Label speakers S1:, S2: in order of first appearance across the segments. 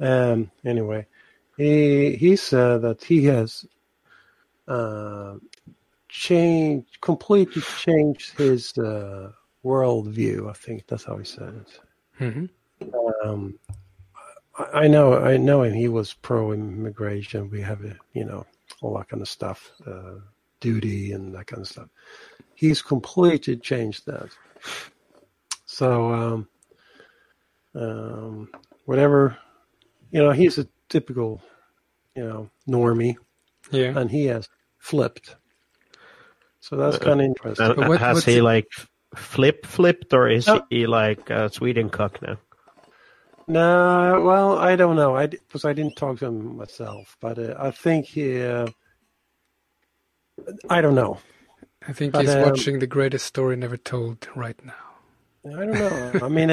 S1: Anyway, he said that he has completely changed his worldview. I think that's how he said it.
S2: Mm-hmm.
S1: I know him. He was pro-immigration. We have, all that kind of stuff, duty and that kind of stuff. He's completely changed that. So, whatever, he's a typical, normie.
S2: Yeah.
S1: And he has flipped. So that's kind of interesting.
S3: Has he like flipped, or is he like a Sweden cock now?
S1: No, well, I don't know. Because I didn't talk to him myself, but I think he. I don't know.
S2: I think he's watching The Greatest Story Never Told right now.
S1: I don't know. I mean,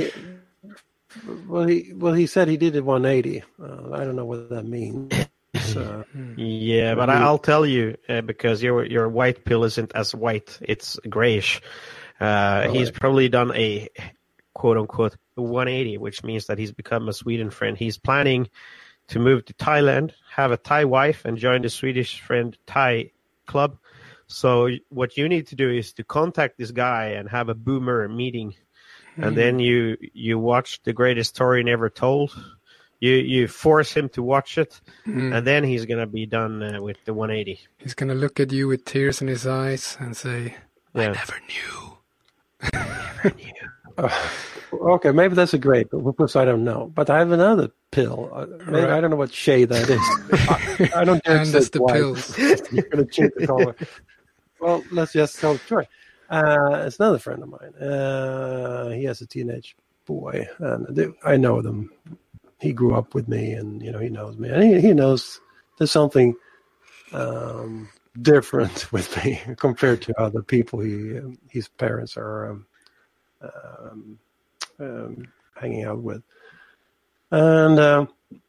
S1: he said he did it 180. I don't know what that means.
S3: Yeah, but I'll tell you because your white pill isn't as white; it's grayish. He's probably done a quote unquote 180, which means that he's become a Sweden friend. He's planning to move to Thailand, have a Thai wife, and join the Swedish friend Thai club. So what you need to do is to contact this guy and have a boomer meeting, and then you watch The Greatest Story Never Told. You force him to watch it, and then he's going to be done with the 180.
S2: He's going to look at you with tears in his eyes and say, I never knew.
S1: Okay, maybe that's a great, but because I don't know. But I have another pill. I don't know what shade that is. I don't
S2: and that's the pills.
S1: You're going to change the color. Well, let's just tell the story. It's another friend of mine. He has a teenage boy, and I know them. He grew up with me, and he knows me, and he knows there's something different with me compared to other people his parents are hanging out with, and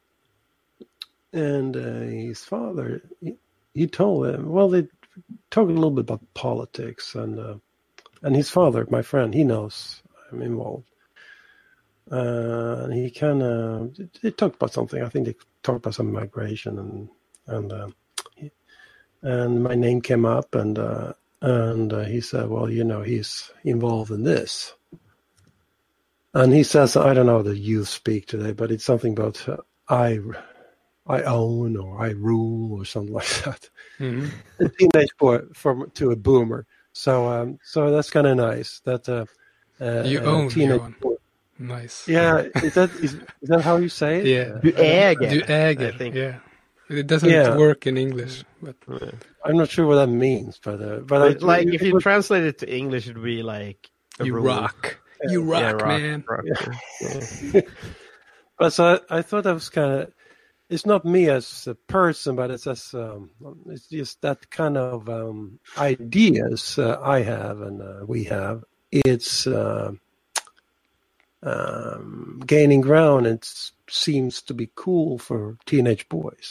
S1: his father. He told him. Well, they talked a little bit about politics, and his father, my friend, he knows I'm involved. He they talked about something. I think they talked about some migration, and my name came up, and he said, well, he's involved in this. And he says, I don't know how the youth speak today, but it's something about I own or I rule or something like that.
S2: Mm-hmm.
S1: A teenage boy to a boomer. So that's kind of nice. That
S2: you own
S1: teenage boy.
S2: Nice.
S1: Yeah, is that how you say it?
S2: Yeah.
S3: Du äger,
S2: I think. Yeah. It doesn't work in English, but
S1: I'm not sure what that means. But
S3: like if you translate it to English, it would be like
S2: you rock. You rock, man.
S3: Rock.
S1: But so I thought that was kind of. It's not me as a person, but it's just that kind of ideas I have and we have. It's gaining ground. It seems to be cool for teenage boys.